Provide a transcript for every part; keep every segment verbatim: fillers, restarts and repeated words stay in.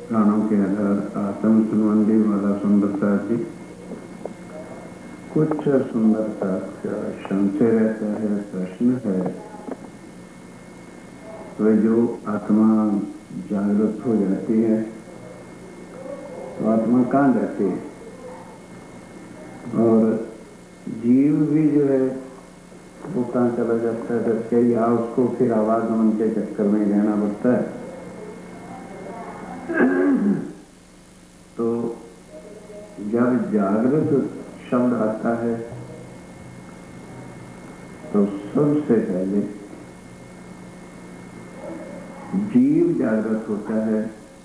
प्राणों के आधार आत्म संबंधी वाला सुंदरता जी कुछ सुंदरता का संशय रहता है। प्रश्न है वे जो आत्मा जागृत हो जाती है तो आत्मा कहाँ रहती है, और जीव भी जो है वो कहाँ चला जाता है करके, या उसको फिर आवागमन के चक्कर में रहना पड़ता है। तो जब जागृत शब्द आता है तो सबसे पहले जीव जागृत होता है,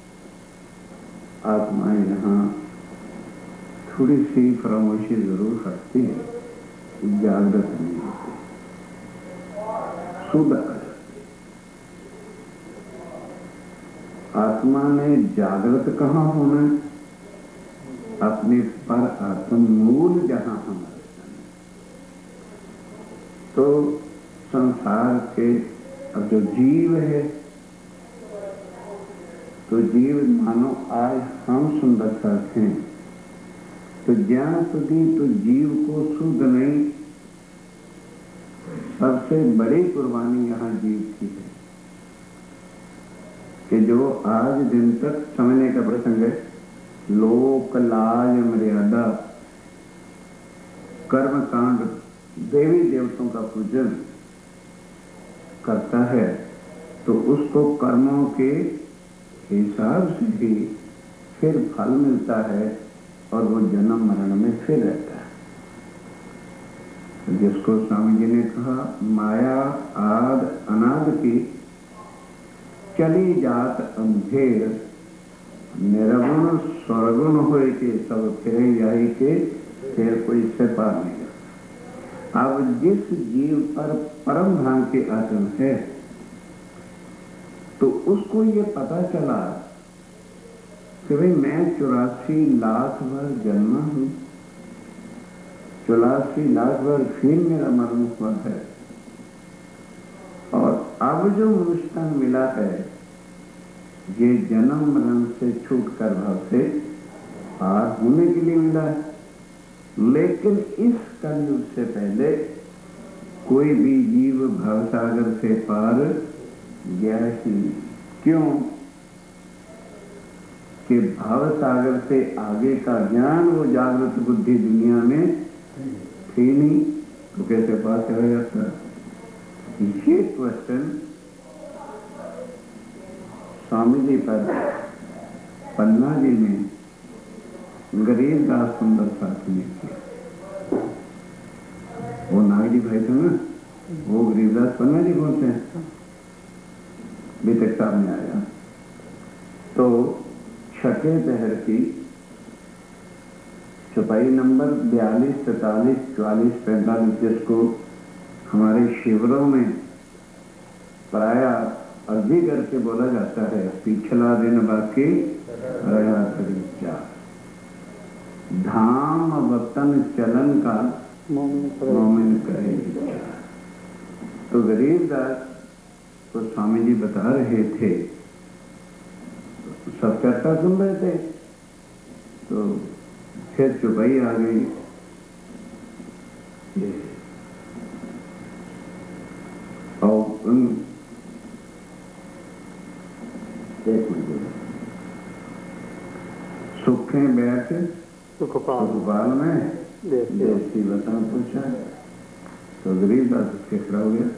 आत्मा यहाँ थोड़ी सी खामोशी जरूर रखती है, जागृत नहीं होती, सुध आ जाती। आत्मा ने जागृत कहाँ होना है, अपने पर आत्म मूल जहाँ हमारे जाने। तो संसार के अब जो जीव है तो जीव मानो आज हम सुंदरता थे तो ज्ञान सुधी तो जीव को शुद्ध नहीं, सबसे बड़ी कुर्बानी यहाँ जीव की है कि जो आज दिन तक समझने का प्रसंग है, लोक लाज मर्यादा कर्म कांड देवी देवताओं का पूजन करता है तो उसको कर्मों के हिसाब से ही फिर फल मिलता है और वो जन्म मरण में फिर रहता है। जिसको स्वामी जी ने कहा माया आद अनाद की चली जात अंधेर निरगुण स्वर्गुण होए के सब फिरे जाई के फिर कोई से पार नहीं करता। अब जिस जीव पर परम धाम के आचरण है तो उसको ये पता चला कि भाई मैं चौरासी लाख बार जन्मा हूं, चौरासी लाख बार फिर मेरा मरण हुआ है, और अब जो मुझको मिला है ये जन्म मरण से छूट कर भाव से पार होने के लिए मिला है। लेकिन इस कलयुग से पहले कोई भी जीव भवसागर से पार गया ही नहीं। क्यों कि भवसागर से आगे का ज्ञान वो जागृत बुद्धि दुनिया में थी नहीं, तो कैसे पार चला जाता? ये क्वेश्चन स्वामी जी पर पन्ना जी ने गरीबदास सुंदर साथ में किया। वो नागजी भाई थे ना, वो गरीबदास पन्ना जी बोलते हैं, बीतक साहब में आया तो छठे पहर की चौपाई नंबर बयालीस तैतालीस चौवालीस पैंतालीस जिसको हमारे शिविरों में प्राय अर्जी करके बोला जाता है, पिछला दिन बाकी रहा करीब चार, धाम वतन चलन का मोमिन करे विचार। तो गरीबदास तो स्वामी जी बता रहे थे, सब चर्चा सुन रहे थे, तो फिर चुपाई आ गई। और उन एक मिनट सुखे बैठ सुखपाल में देसी बता पूछा तो गरीबदास उसके खड़ा हो गया।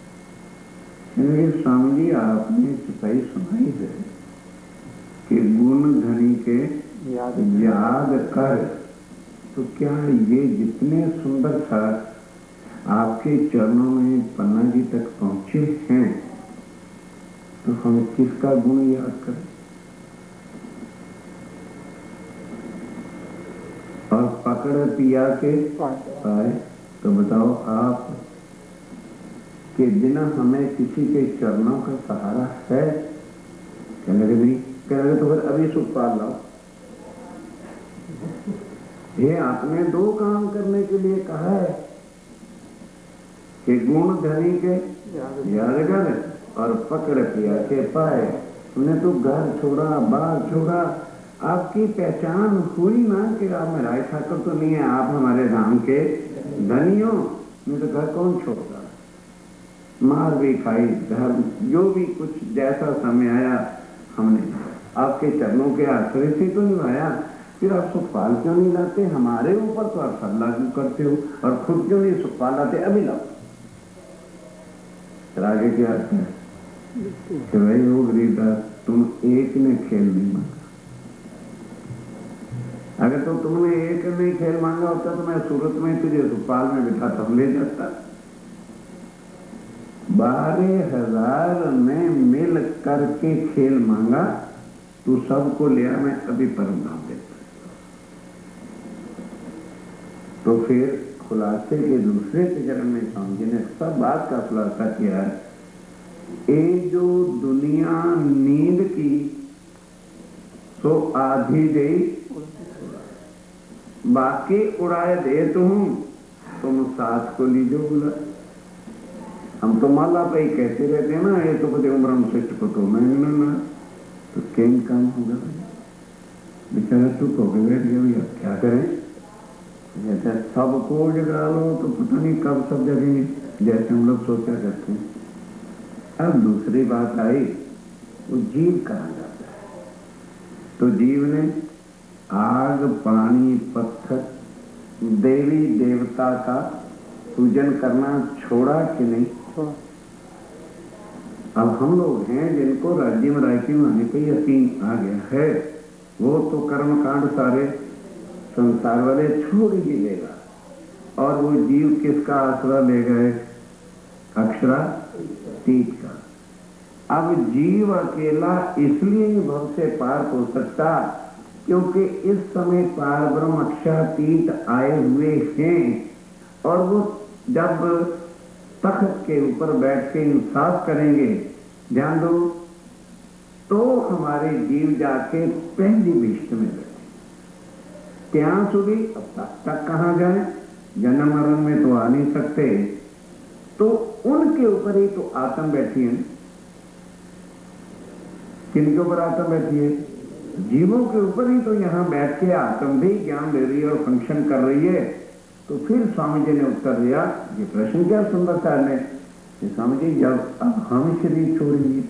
स्वामी जी आपने चुपाई सुनाई है कि गुण धनी के याद, याद कर, तो क्या ये जितने सुंदर सा आपके चरणों में पन्ना जी तक पहुंचे हैं तो हम किसका गुण याद करें? और पकड़ पिया के पाए तो बताओ आप के बिना हमें किसी के चरणों का सहारा है? कहने लगे नहीं, कहने लगे तो फिर अभी सुख पाल लाओ। ये आपने दो काम करने के लिए कहा है कि गुण धनी के याद कर और पकड़ पिया के पाए। हमने तो घर छोड़ा, बार छोड़ा, आपकी पहचान हुई ना कि आप मेराई ठाकुर तो नहीं है, आप हमारे धाम के धनी हो। नहीं तो घर कौन छोड़ता, मार भी खाई, धर्म जो भी कुछ जैसा समय आया हमने आपके चरणों के आश्रय से तो निभाया। फिर आप सुखपाल क्यों नहीं लाते हमारे ऊपर, तो आप सब लागू करते हो, और खुद क्यों नहीं सुखपाल लाते, अभी लाओ। फिर आगे क्या आता है कि भाई वो गरीबदास तुम एक ने खेल नहीं मांगा, अगर तो तुमने एक ने खेल मांगा होता तो मैं सूरत में तुझे सुखपाल में बिठा तो ले जाता। बारह हजार ने मिल करके खेल मांगा, तू सबको लिया, मैं अभी परम नाम देता। तो फिर खुलासे के दूसरे चरण में स्वामी जी ने सब बात का खुलासा किया है। ये जो दुनिया नींद की तो आधी दे, बाकी उड़ाए दे तुम तुम साथ को लीजो बोला। हम तो माला पे ही कहते रहते हैं ना, ये तो कदे उम्र में शिष्ट को तो मैं ना, तो क्या काम होगा बेचारा, चुप होकर बैठ गया, भैया क्या करें, जैसे सबको जगा लो तो पता नहीं कब सब जगेंगे, जैसे हम लोग सोचा करते हैं। अब दूसरी बात आई, वो जीव कहा जाता है, तो जीव ने आग, पानी, पत्थर, देवी देवता का पूजन करना छोड़ा कि नहीं छोड़ा। अब हम लोग हैं जिनको राज्य में रायकी में आने पर यकीन आ गया है, वो तो कर्म कांड सारे संसार वाले छोड़ ही लेगा, और वो जीव किसका आसरा ले गए, अक्षरातीत का। अब जीव अकेला इसलिए भव से पार हो सकता क्योंकि इस समय पार ब्रह्म अक्षरातीत आए हुए हैं, और वो जब तख्त के ऊपर बैठ के इंसाफ करेंगे, ध्यान दो, तो हमारे जीव जाके पहली विष्ट में बैठे। ત્યાં સુધી अब तक तक कहाँ जाए, जन्म मरण में तो आ नहीं सकते, तो उनके ऊपर ही तो आत्म बैठी है। किनके ऊपर आत्म बैठी है, जीवों के ऊपर ही तो यहाँ बैठ के आत्म भी ज्ञान ले रही है और फंक्शन कर रही है। तो फिर स्वामी जी ने उत्तर दिया, ये प्रश्न क्या सुंदर सा है कि स्वामी जी जब अब हम शरीर छोड़ेंगे,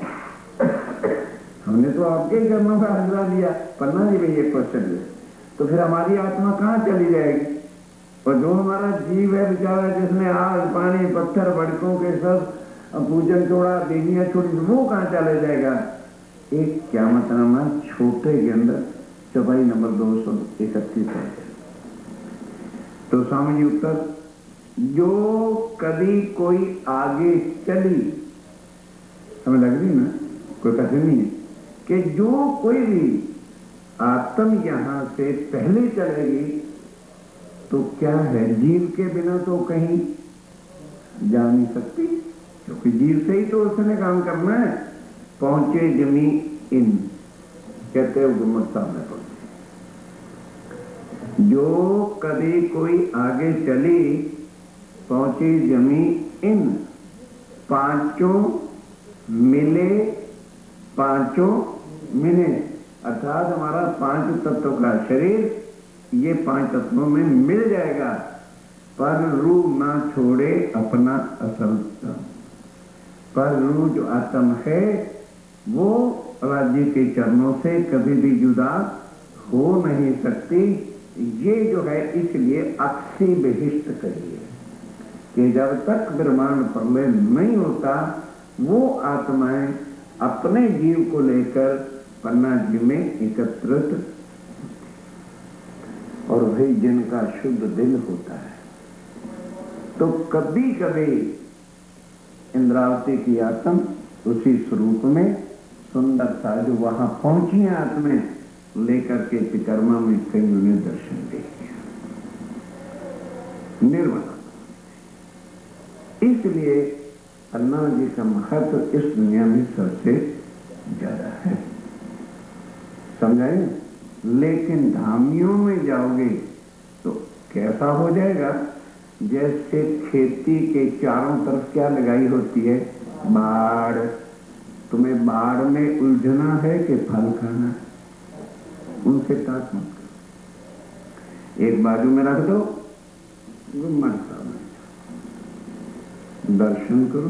हमने तो आपके ही चरणों का आसरा लिया, पन्ना जी में ये क्वेश्चन है, तो फिर हमारी आत्मा कहाँ चली जाएगी। और जो हमारा जीव है बेचारा, जिसने आग, पानी, पत्थर, बड़कों के सब पूजन छोड़ा, देवियां छोड़ी, वो कहाँ चले जाएगा। एक क्या मतलब छोटे के अंदर चौपाई नंबर दो सौ इकतीस है। तो स्वामी जी उत्तर, जो कभी कोई आगे चली, हमें लग रही ना कोई कठिन नहीं है, कि जो कोई भी आत्म यहां से पहले चलेगी तो क्या है, जीव के बिना तो कहीं जा नहीं सकती, क्योंकि जीव से ही तो उसने काम करना है। पहुंचे जमी इन, कहते हो गुम्मत साहब में पहुंचे, जो कभी कोई आगे चली, पहुंची जमी इन, पांचों मिले, पांचों मिले, अर्थात हमारा पांच तत्वों का शरीर ये पांच तत्वों में मिल जाएगा, पर रूह ना छोड़े अपना असल तन। पर रूह जो आत्म है वो राज्य के चरणों से कभी भी जुदा हो नहीं सकती। ये जो है इसलिए अक्षी विशिष्ट कहिए कि जब तक ब्रह्मांड प्रलय नहीं होता, वो आत्माएं अपने जीव को लेकर पन्ना जी में एकत्रित, और वही जिनका शुद्ध दिल होता है। तो कभी कभी इंद्रावती की आत्म उसी स्वरूप में सुंदर सा जो वहां पहुंची है आत्में लेकर के पिकर्मा में कई उन्हें दर्शन दे दिया, निर्मला। इसलिए अन्ना जी का महत्व इस दुनिया में सबसे ज्यादा है, समझाए। लेकिन धामियों में जाओगे तो कैसा हो जाएगा, जैसे खेती के चारों तरफ क्या लगाई होती है, बाड़, तुम्हें बाढ़ में उलझना है कि फल खाना है, उनसे टाट मत करो। एक बाजू में रख दो, वो मरता नहीं, दर्शन करो,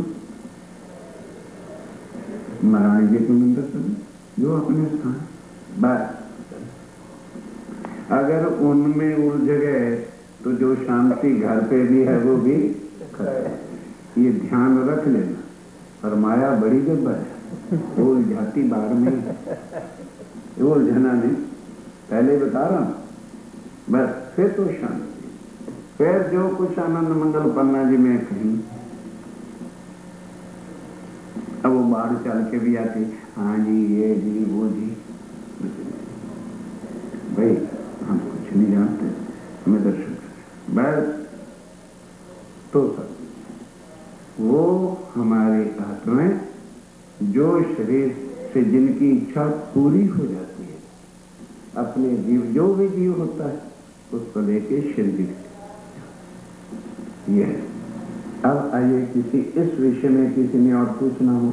महारानी जी के मंदिर चलो, जो अपने स्थान। बस अगर उनमें उलझ गए तो जो शांति घर पे भी है वो भी खत्म। ये ध्यान रख लेना। और माया बड़ी जब्बर है, वो उलझाती बाढ़ में ही है, वो उलझना नहीं, पहले बता रहा हूं। बस फिर तो शांति, फिर जो कुछ आनंद मंगल पन्ना जी में कहीं, अब वो बाढ़ चल के भी आती, हाँ जी ये जी वो जी, भाई हम कुछ नहीं जानते, हमें दर्शन करें बस। तो सब वो हमारे आत्माएं जो शरीर से जिनकी इच्छा पूरी हो जाती है, अपने जीव जो भी जीव होता है उसको लेके शरीर। यह अब आइए किसी इस विषय में किसी ने और पूछना हो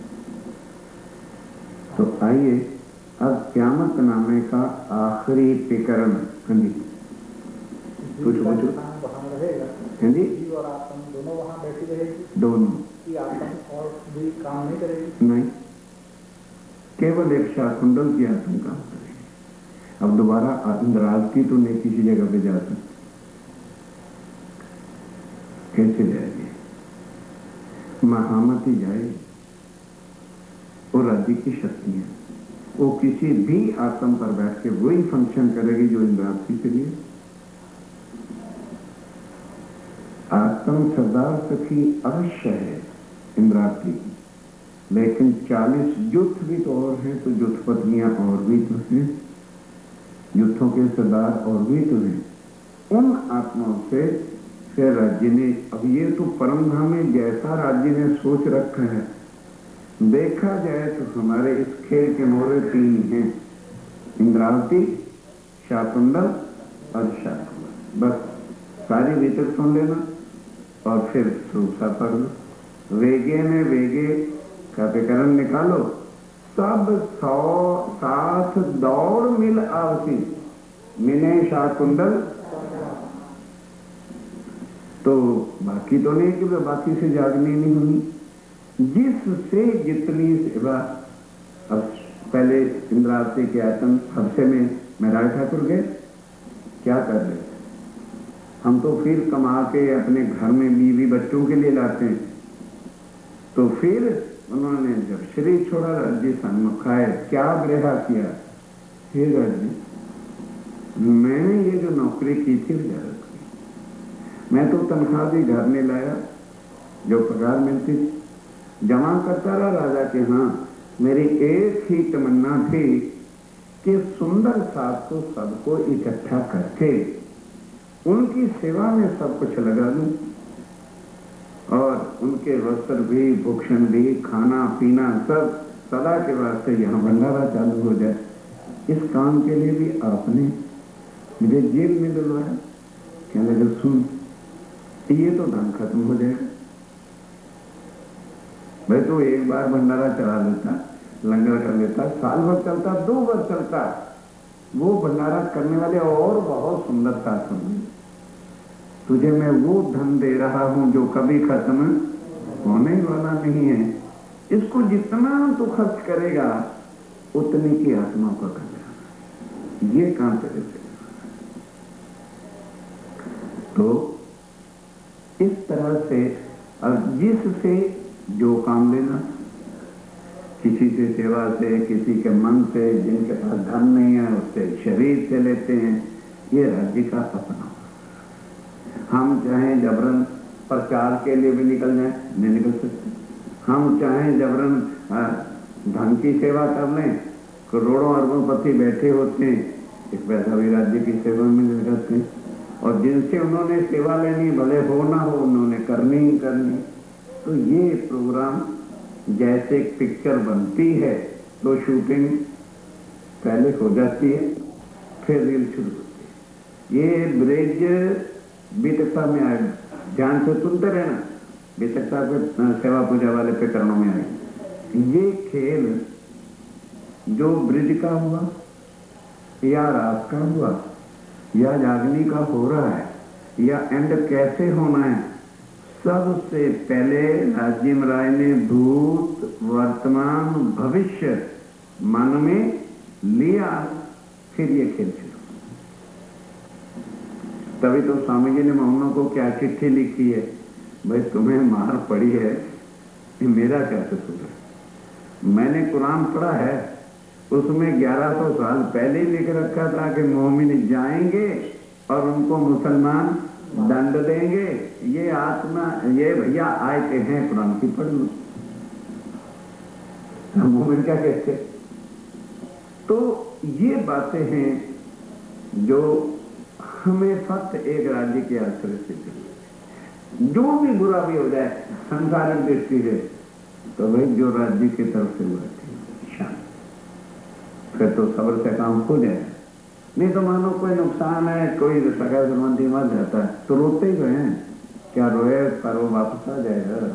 तो आइए। अब क़यामत नामे का आखिरी प्रकरण। हाँ जी पूछो पूछो। हाँ जी और आत्मा दोनों वहाँ बैठी रहेगी? दोनों कि आत्मा और भी काम नहीं करेगी? नहीं, केवल एक शाकुंडल की आत्मा काम करेगी। अब दोबारा अंदराज की तो नहीं किसी जगह पे जा सकती, कैसे जाएगी? महामती जाएगी, वो राज्य की शक्ति है, वो किसी भी आत्म पर बैठ के वही फंक्शन करेगी जो इंद्रावती के लिए। आत्म सरदार सखी अवश्य है इंद्रावती की, लेकिन चालीस युद्ध भी तो और हैं, तो युद्ध पत्नियां और भी तो हैं, युद्धों के सरदार और भी तो हैं। उन आत्माओं से फिर राज्य ने, अब ये तो परम धाम में जैसा राज्य ने सोच रखा है, देखा जाए तो हमारे इस खेल के मोहरे तीन हैं, इंद्रावती, शाकुंडल और शाकुंडल। बस सारी वितक सुन लेना और फिर सूसा पढ़ लो। वेगे में वेगे का विकरण निकालो, सब सौ साथ दौड़ मिल आवसी, मिने शाकुंडल। तो बाकी तो नहीं कि बाकी से जागनी नहीं हुई, जिससे जितनी सेवा। अब पहले इंद्रावती के आतन हफ्ते में महराज ठाकुर गए, क्या कर रहे थे? हम तो फिर कमा के अपने घर में बीवी बच्चों के लिए लाते हैं। तो फिर उन्होंने जब शरीर छोड़ा, राज्य सन्मुख आए, क्या ब्रेहा किया? हे राज्य, मैंने ये जो नौकरी की थी वजह की, मैं तो तनख्वाह भी घर में लाया, जो पगार मिलती जमा करता रहा राजा के। हाँ, मेरी एक ही तमन्ना थी कि सुंदर साथ को सबको इकट्ठा करके उनकी सेवा में सब कुछ लगा दूं, और उनके वस्त्र भी, भूषण भी, खाना पीना सब सदा के वास्ते यहाँ भंडारा चालू हो जाए। इस काम के लिए भी आपने मुझे जेल में डलवाया। कहने लगे सुन, ये तो धन खत्म हो जाएगा। भाई तो एक बार भंडारा चढ़ा लेता, लंगर कर लेता, साल भर चलता, दो बार चलता, वो भंडारा करने वाले और बहुत सुंदर साथ होंगे। तुझे मैं वो धन दे रहा हूं जो कभी खत्म होने वाला नहीं है। इसको जितना तू खर्च करेगा उतनी की आत्मा का कल्याण। ये कहां तेरे से? तो इस तरह से, और जिससे जो काम लेना, किसी से सेवा से, किसी के मन से, जिनके पास धन नहीं है उससे शरीर से लेते हैं, ये राज्य का अपना। हम चाहें जबरन प्रचार के लिए भी निकल जाए, नहीं निकल सकते। हम चाहें जबरन धन की सेवा कर लें, करोड़ों अरबों पति बैठे होते हैं, एक पैसा भी राज्य की सेवा में लगाते हैं, और जिनसे उन्होंने सेवा लेनी, भले हो ना हो, उन्होंने करनी ही करनी। तो ये प्रोग्राम जैसे पिक्चर बनती है तो शूटिंग पहले हो जाती है, फिर रील शुरू होती है। ये ब्रिज बीतकता में आएगा, ध्यान से सुनते रहना, बीतकता के सेवा पूजा वाले प्रकरणों में आएगा। ये खेल जो ब्रिज का हुआ या रात का हुआ या जागनी का हो रहा है या एंड कैसे होना है, सबसे पहले राजीव राय ने भूत वर्तमान भविष्य मन में लिया, फिर ये खेल शुरू। तभी तो स्वामी जी ने मोहनों को क्या चिट्ठी लिखी है, भाई तुम्हें मार पड़ी है, ये मेरा क्या कसूर है। मैंने कुरान पढ़ा है, उसमें ग्यारह सौ साल पहले ही लिख रखा था कि मोमिन जाएंगे और उनको मुसलमान दंड देंगे। ये आत्मा, ये भैया आयते हैं कुरान की, पढ़ लो। मोमिन क्या कहते? तो ये बातें हैं जो हमें फक्त एक राज्य के आश्रय से चाहिए। जो भी बुरा भी हो जाए संसारिक दृष्टि से, तो भाई जो राज्य की तरफ से हुआ शांत, फिर तो सब्र से काम हो जाए। नहीं तो मानो कोई नुकसान है, कोई सगा संबंधी मर जाता है तो रोते ही गए, क्या रोए, पर वो वापस आ जाएगा।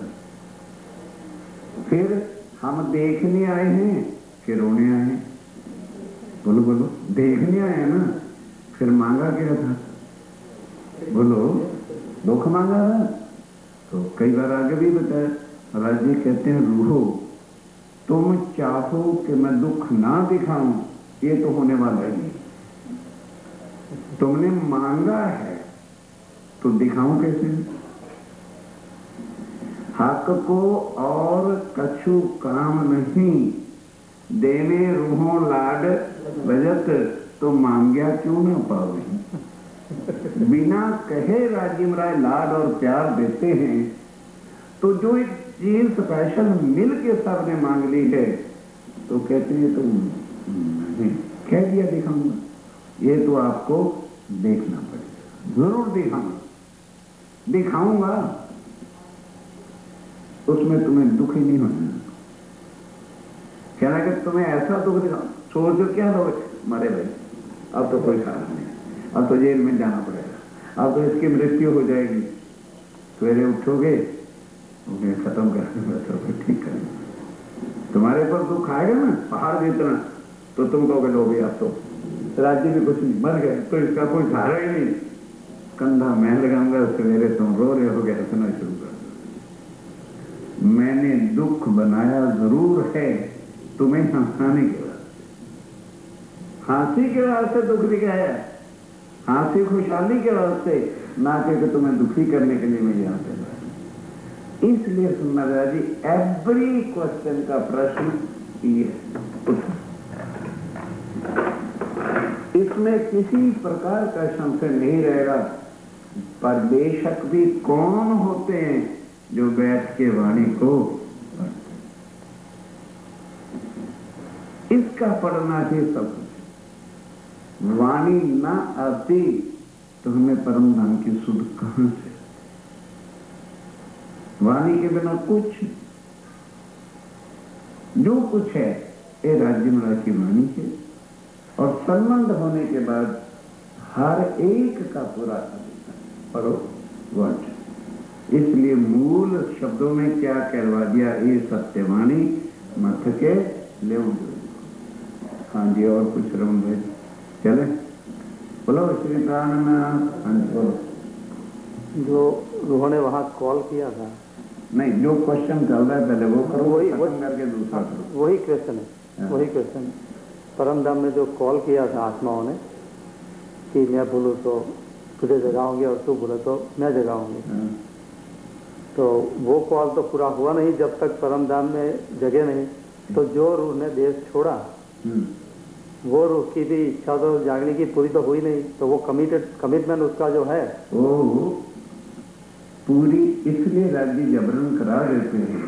फिर हम देखने आए हैं, फिर रोने आए हैं। बोलो बोलो, देखने आए हैं ना, फिर मांगा क्या था? बोलो, दुख मांगा था। तो कई बार आगे भी बताया, राज्य कहते हैं रूहो, तुम चाहो कि मैं दुख ना दिखाऊं, ये तो होने वाला ही नहीं। तुमने मांगा है तो दिखाऊं कैसे? हक को और कछु काम नहीं, देने रूहों लाड बजत, तो मांग्या क्यों ना पावे। बिना कहे राजीव राय लाड और प्यार देते हैं, तो जो एक चीज स्पेशल मिल के सबने मांग ली है, तो कहते हैं तो मैंने कह दिया दिखाऊंगा। ये तो आपको देखना पड़ेगा, जरूर दिखाऊंगा, दिखाऊंगा, उसमें तुम्हें दुख ही नहीं होना। कह रहा कि तुम्हें ऐसा दुख दिखाऊं, सोच क्या हो, मरे भाई अब तो कोई कारण नहीं, अब तो जेल में जाना पड़ेगा, अब तो इसकी मृत्यु हो जाएगी। सवेरे उठोगे, उन्हें खत्म करके ठीक करेंगे। तुम्हारे पर दुख आएगा ना पहाड़ जितना, तो तुम कहोगे लो भैया, तो राज्य भी कुछ नहीं, मर गए तो इसका कोई सहारा ही नहीं, कंधा मैं लगाऊंगा, सवेरे तुम रो रहे हो गए, हंसना शुरू कर दो। मैंने दुख बनाया जरूर है तुम्हें हंसाने के वास्ते, हंसी के वास्ते दुख दिखाया, हंसी खुशहाली के वास्ते, ना कि तुम्हें दुखी करने के लिए मैं यहाँ पे। इसलिए सुनना जी, एवरी क्वेश्चन का प्रश्न ये उत्तर, इसमें किसी प्रकार का संशय नहीं रहेगा। पर बेशक भी कौन होते हैं जो बैठ के वाणी को पढ़ते, इसका पढ़ना ही सब कुछ। वाणी ना आती तो हमें परम धाम की सुध कहां से? वाणी के बिना कुछ, जो कुछ है ये राज्य में की वाणी है। और संबंध होने के बाद हर एक का पूरा पढ़ो वर्ड। इसलिए मूल शब्दों में क्या कहलवा दिया, ये सत्यवाणी मत के ले। हाँ जी, और कुछ रमन भाई चले, बोलो श्री प्राणनाथ। हाँ जी बोलो। जो उन्होंने वहाँ कॉल किया था, नहीं जो क्वेश्चन चल रहा है पहले वो करो, वही करके दूसरा करो। वही क्वेश्चन है, वही क्वेश्चन। परम धाम में जो कॉल किया था आत्माओं ने कि मैं बोलूँ तो तुझे जगाऊंगी और तू बोले तो मैं जगाऊंगी, तो वो कॉल तो पूरा हुआ नहीं जब तक परम धाम में जगे नहीं। तो जो रूह ने देश छोड़ा, वो रूह की भी इच्छा तो जागने की पूरी तो हुई नहीं, तो वो कमिटेड कमिटमेंट उसका जो है वो पूरी, इसलिए राज्य जबरन करा देते हैं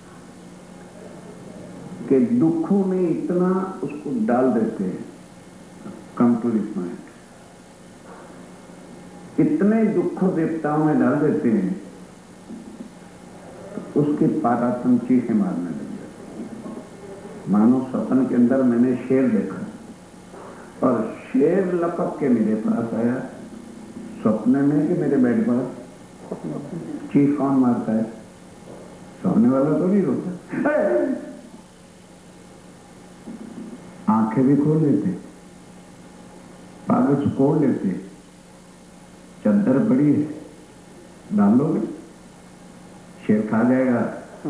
कि दुखों में इतना उसको डाल देते हैं, कम टू दिस पॉइंट, इतने दुख देवताओं में डाल देते हैं तो उसके पारातम चीखें मारने लग जाते। मानो सपन के अंदर मैंने शेर देखा और शेर लपक के मेरे पास आया सपने में कि मेरे बेड पर, चीख कौन मारता है? सोने वाला तो नहीं रोता। आंखें भी खोल लेते, कागज खोल लेते, चद्दर बड़ी है, डालोगे शेर खा जाएगा।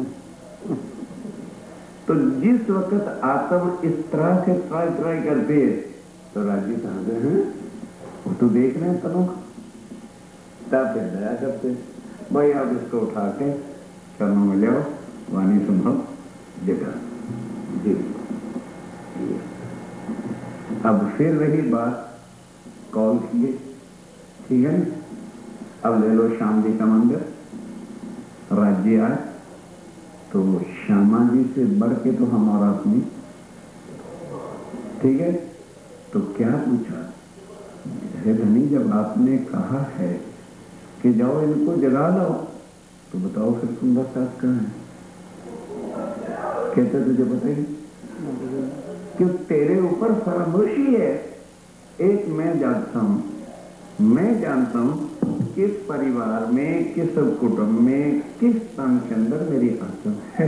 तो जिस वक्त आत्म इस तरह से ट्राई ट्राई करती है तो राज्य कहां गए हैं, वो तो देख रहे हैं तनों का, तब फिर दया करते भाई आप इसको उठा के चरणों में ले आओ, वाणी सुनो जगह जी। अब फिर रही बात कॉल की, ठीक है ना। अब ले लो श्याम जी का मंदिर, राज्य आए तो श्यामा जी से बढ़ के तो हमारा अपनी, ठीक है। तो क्या पूछा, हे धनी जब आपने कहा है कि जाओ इनको जगा लो, तो बताओ फिर सुंदर साथ कहाँ है। कहते तुझे बताइए कि तेरे ऊपर फरामोशी है। एक मैं जानता हूं, मैं जानता हूं किस परिवार में, किस कुटुंब में, किस तन के अंदर मेरी आत्मा है,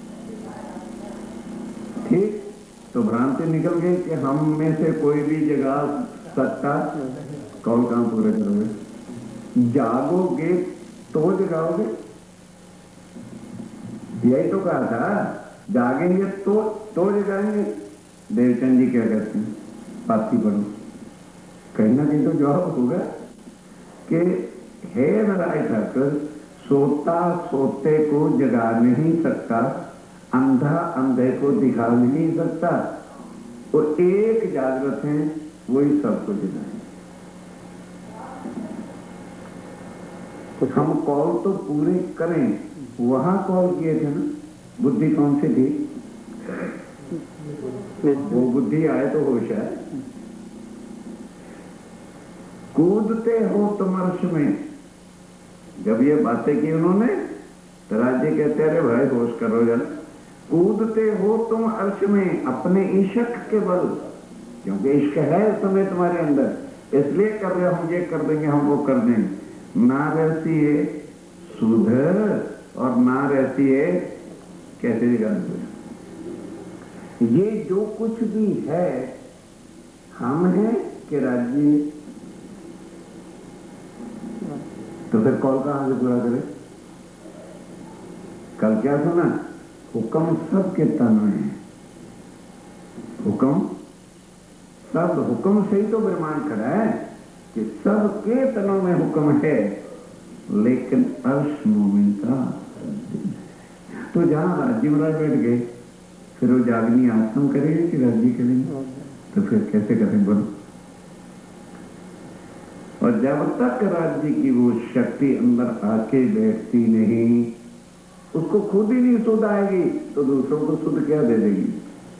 ठीक। तो भ्रांति निकल गई कि हम में से कोई भी जगा सकता, कौन काम पूरे करोगे, जागोगे तो जगाओगे, यही तो कहा था, जागेंगे तो तो जगाएंगे। देवचंद जी क्या कहते हैं, पाती पढ़ो, कहीं ना कहीं तो जवाब होगा कि हे नारायण ठाकुर, सोता सोते को जगा नहीं सकता, अंधा अंधे को दिखा नहीं सकता, वो एक जागृत है, वही सबको जगाए। हम कॉल तो पूरे करें, वहां कॉल किए थे ना, बुद्धि कौन सी थी, वो बुद्धि आए तो होश है। कूदते हो तुम अर्श में, जब ये बातें की उन्होंने तो राज्य कहते अरे भाई होश करो जरा, कूदते हो तुम अर्श में अपने इश्क के बल, क्योंकि इश्क है उस समय तुम्हारे अंदर, इसलिए कर रहे हम ये कर देंगे, हम वो कर देंगे। ना रहती है सुध और ना रहती है कैसे जगह, ये जो कुछ भी है हम हैं कि राज्य, तो फिर कॉल कहां से पूरा करे। कल क्या सुना, हुक्म सबके तन में है, हुक्म सब, हुक्म से ही तो ब्रह्मांड खड़ा है कि सबके तनों में हुक्म है, लेकिन अर्श मोमिन का। तो जहां राज्य महाराज बैठ गए, फिर वो जागनी आश्रम करेंगे कि राज्य करेंगे, तो फिर कैसे करें बोलो। और जब तक राज्य की वो शक्ति अंदर आके बैठती नहीं, उसको खुद ही नहीं सुध आएगी तो दूसरों को सुध क्या दे देगी।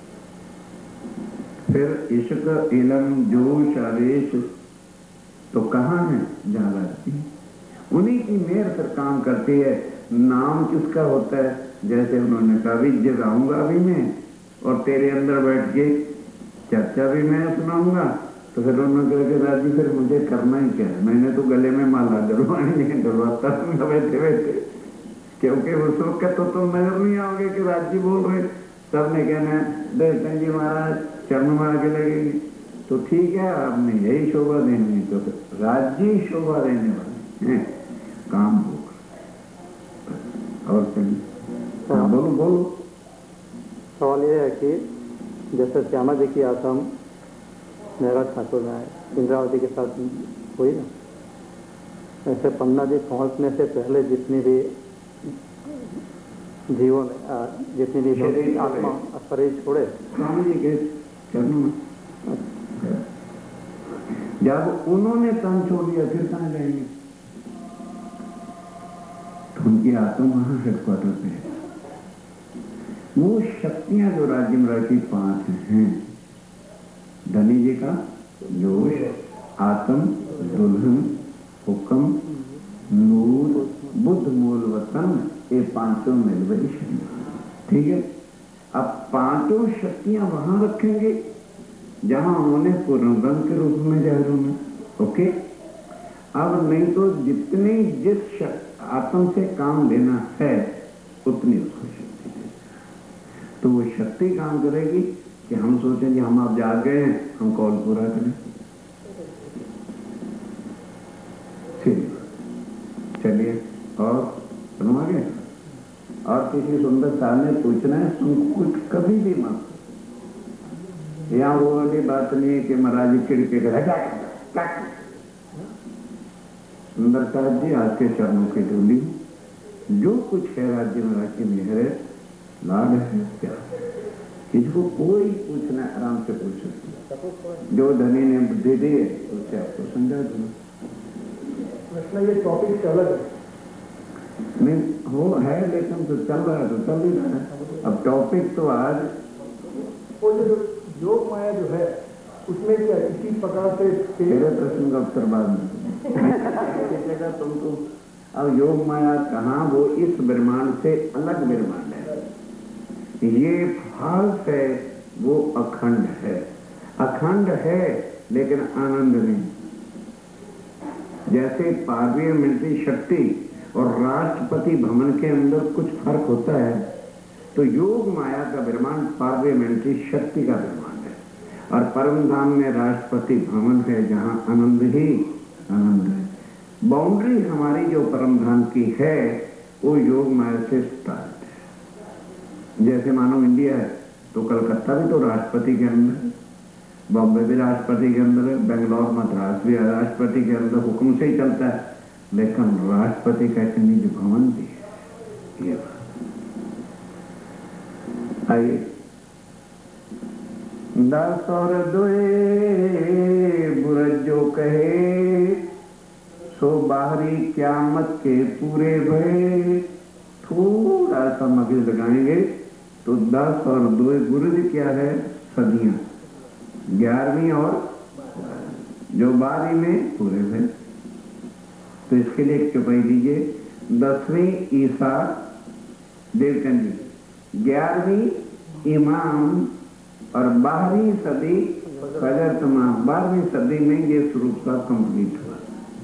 फिर इश्क इलम जोश आवेश तो कहां है, जहां राज्य, उन्हीं की मेहर फिर काम करती है। नाम किसका होता है, जैसे उन्होंने कहा भी जगाऊंगा भी मैं और तेरे अंदर बैठ के चर्चा भी मैं सुनाऊंगा, तो फिर उन्होंने कहा कि राजी फिर मुझे करना ही क्या है, मैंने तो गले में माला डलवानी है, डलवाता बैठे बैठे, क्योंकि उस वक्त तो तुम नजर नहीं आओगे कि राज्य बोल रहे, सबने कहना देवचंद जी महाराज चरण में आगे लगेंगे, तो ठीक है आपने यही शोभा देनी है, तो फिर राज्य शोभा देने वाले हैं, काम होगा। और हाँ, बोलो बोलो। सवाल यह है कि जैसे श्यामा जी की आत्म मेरा ठाकुर में इंद्रावती के साथ हुई ना, ऐसे पन्ना जी पहुंचने से पहले जितनी भी जीवों ने जितनी भी आत्मा शरीर छोड़े, स्वामी जी के चरणों, जब उन्होंने तन छोड़ दिया फिर कहां जाएंगे, तो उनकी आत्मा वहां हेडक्वार्टर पे है। वो शक्तियां जो राज्य में रहती पांच हैं, धनी जी का जोश, आत्म, दुल्हन, हुक्म, नूर, बुद्ध, मूल वतन, ये पांचों मिल गई, ठीक है। अब पांचों शक्तियां वहां रखेंगे जहां उन्होंने पूर्णब्रह्म के रूप में जाहिर होना, ओके। अब नहीं तो जितनी जिस आत्म से काम लेना है उतनी उसको शक्ति देगा, तो वो शक्ति काम करेगी। कि हम सोचें कि हम आप जाग गए हैं, हम कॉल पूरा करें। ठीक, चलिए और सुनो आगे। और किसी सुंदर साहब ने पूछना है, कुछ कभी भी मत, यहाँ वो वाली बात नहीं है कि महाराज खिड़के का सुंदर साहब जी आपके चरणों की धूली, जो कुछ है राज्य महाराज की मेहर है, लाभ है, क्या किसको कोई पूछना आराम से पूछ सकते, जो धनी ने बुद्धि दी है उससे आपको समझा दूंगा। ये टॉपिक अलग है नहीं हो है, लेकिन तो चल रहा है तो चल ही रहा है। अब टॉपिक तो आज वो जो योग माया जो है उसमें क्या इसी प्रकार से तेरे प्रश्न का उत्तर बाद में तुमको। अब योग माया कहाँ, वो इस ब्रह्मांड से अलग ब्रह्मांड है। ये फाल्स है, वो अखंड है। अखंड है लेकिन आनंद नहीं। जैसे पार्लियामेंट्री शक्ति और राष्ट्रपति भवन के अंदर कुछ फर्क होता है, तो योग माया का ब्रह्मांड पार्लियामेंट्री शक्ति का ब्रह्मांड है, और परम धाम में राष्ट्रपति भवन है जहां आनंद ही आनंद है। बाउंड्री हमारी जो परम धाम की है वो योग माया से स्टार्ट है। जैसे मानो इंडिया है तो कलकत्ता भी तो राष्ट्रपति के अंदर है, बॉम्बे भी राष्ट्रपति के अंदर है, बेंगलोर मद्रास भी राष्ट्रपति के अंदर हुक्म से ही चलता है, लेकिन राष्ट्रपति का एक निज भवन भी है। ये बात आइए, दस और दुए बुरज जो कहे, सो बाहरी क्यामत के पूरे भय। थोड़ा सा मगज लगाएंगे तो दस और दुए बुरज क्या है, सदियां, ग्यारहवीं और जो बारी में पूरे भय। तो इसके लिए एक चौपाई दीजिए। दसवीं ईसा देवचंद जी, ग्यारहवीं इमाम और बारहवीं सदी फजर तमाम। बारहवीं सदी में ये स्वरूप सा कंप्लीट हुआ।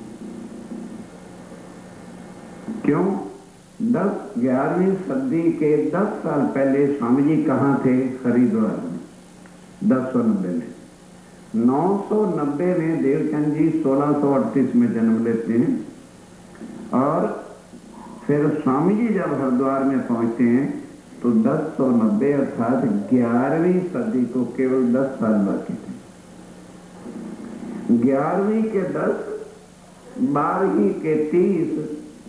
क्यों? दस ग्यारहवीं सदी के दस साल पहले स्वामी जी कहाँ थे? हरिद्वार में, दस सौ नब्बे में। नौ सौ नब्बे में देवचंद जी सोलह सौ अड़तीस में जन्म लेते हैं, और फिर स्वामी जी जब हरिद्वार में पहुंचते हैं तो दस सौ नब्बे अर्थात ग्यारहवीं सदी को केवल दस साल बाकी थे। ग्यारहवीं के दस, बारहवीं के तीस,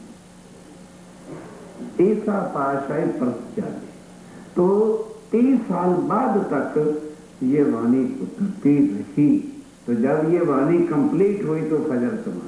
ईसा पाशाही परत जाती, तो तीस साल बाद तक ये वाणी उतरती रही। तो जब ये वाणी कंप्लीट हुई तो फजर तमाम,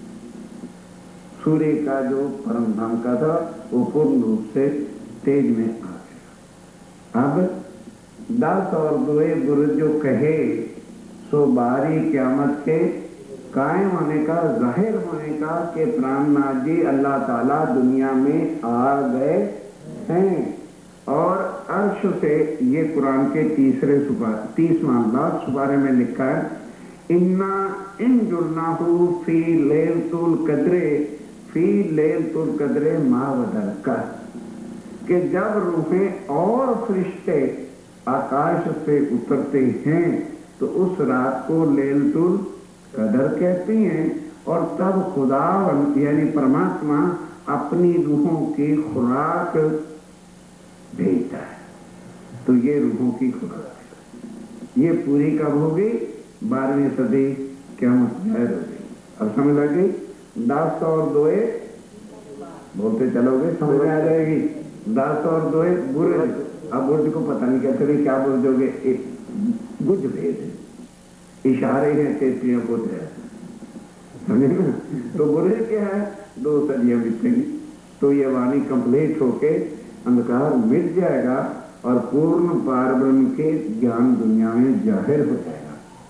सूर्य का जो परम धाम का था वो पूर्ण रूप से तेज में आ गया। अब दस और दुए बुरज जो कहे, सो बारी क्यामत के कायम होने का, जाहिर होने का कि प्राणनाथ जी अल्लाह ताला दुनिया में आ गए हैं। और अर्श से ये कुरान के तीसरे सुपारे, तीसवां लास्ट सुपारे में लिखा है, इन्ना इन जुलनाहु फी लैलतुल कद्रे फी लैलतुल कद्रे मा वदरका, कि जब रूहें और फरिश्ते आकाश से उतरते हैं तो उस रात को लैलतुल कदर कहती हैं, और तब खुदा यानी परमात्मा अपनी रूहों की खुराक भेजता है। तो ये रूहों की खुराक ये पूरी कब होगी? बारहवीं सदी क़यामत जाहिर हो गई। अब समझ लगी? दस और दोए बोलते चलोगे समझ में आ जाएगी। दस और दोए बुर्ज। अब बुर्ज को पता नहीं कहते क्या बुर्ज होगे, एक गुज भेद है, इशारे हैं तेतियों को समझे ना। तो बुर्ज क्या है? दो सदियां बीतेंगी तो ये वाणी कंप्लीट होके अंधकार मिट जाएगा और पूर्ण पारब्रह्म के ज्ञान दुनिया में जाहिर हो जाएगा।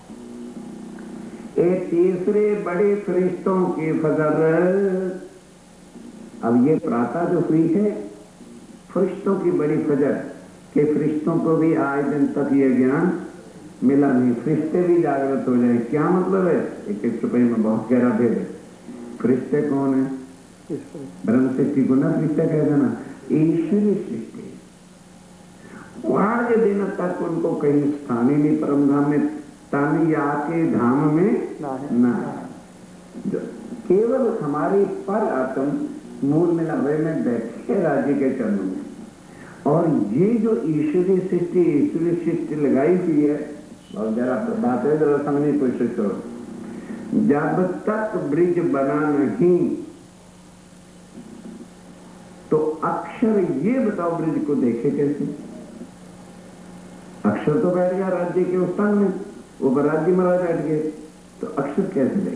एक तीसरे बड़े फरिश्तों की फजर। अब ये प्रातः जो हुई है फरिश्तों की बड़ी फजर, के फरिश्तों को भी आज दिन तक ये ज्ञान मिला नहीं, फरिश्ते भी जागृत हो जाए। क्या मतलब है? एक एक रुपये में बहुत गहरा भेद है। फरिश्ते कौन है? ब्रह्म सृष्टि को ना फरिश्ता कह देना, ईश्वरी सृष्टि। वहां के दिन तक उनको कहीं स्थान ही नहीं परम धाम में, तानी आके धाम में ना है ना है। जो केवल हमारी पर आत्म मूल में नब्बे में बैठे राज्य के चरणों में, और ये जो ईश्वरीय सृष्टि ईश्वरीय सृष्टि लगाई हुई है, और जरा बात है जरा समझने की कोशिश करो। जब तक ब्रिज बना नहीं तो अक्षर, ये बताओ ब्रिज को देखे कैसे? अक्षर तो बैठ गया राज्य के उस स्थान में, वो राज्य महाराज बैठ गए, तो अक्षर कैसे देखे?